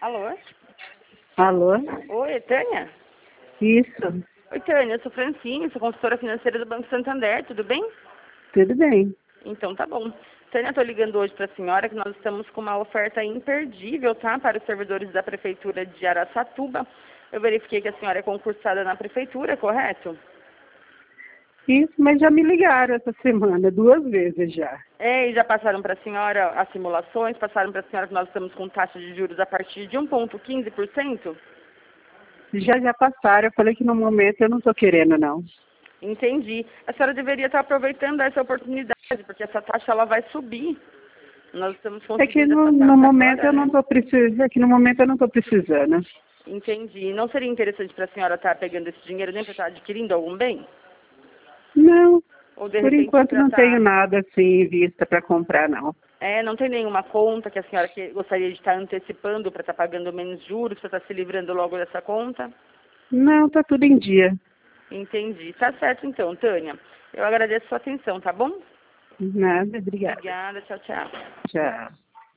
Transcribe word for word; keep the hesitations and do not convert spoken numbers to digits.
Alô? Alô? Oi, Tânia? Isso, Oi, Tânia, eu sou Francine, sou consultora financeira do Banco Santander, tudo bem? tudo bem. Então tá bom. Tânia, estou ligando hoje para a senhora que nós estamos com uma oferta imperdível, tá? Para os servidores da Prefeitura de Araçatuba. Eu verifiquei que a senhora é concursada na Prefeitura, correto? Isso, mas já me ligaram essa semana, duas vezes já. É, e já passaram para a senhora as simulações, passaram para a senhora que nós estamos com taxa de juros a partir de um vírgula quinze por cento? Já já passaram, eu falei que no momento eu não estou querendo, não. Entendi. A senhora deveria estar aproveitando essa oportunidade, porque essa taxa ela vai subir. Nós estamos É que conseguindo no, essa no taxa momento agora, eu não né? estou precisando, é que no momento eu não estou precisando. Entendi. Não seria interessante para a senhora estar pegando esse dinheiro nem para estar adquirindo algum bem? Não, Ou de por repente enquanto para não tenho estar... nada assim em vista para comprar, não. É, não tem nenhuma conta que a senhora que gostaria de estar antecipando para estar pagando menos juros, para estar se livrando logo dessa conta? Não, tá tudo em dia. Entendi. Tá certo então, Tânia. Eu agradeço a sua atenção, tá bom? Nada, obrigada. Obrigada. Tchau, tchau. Tchau.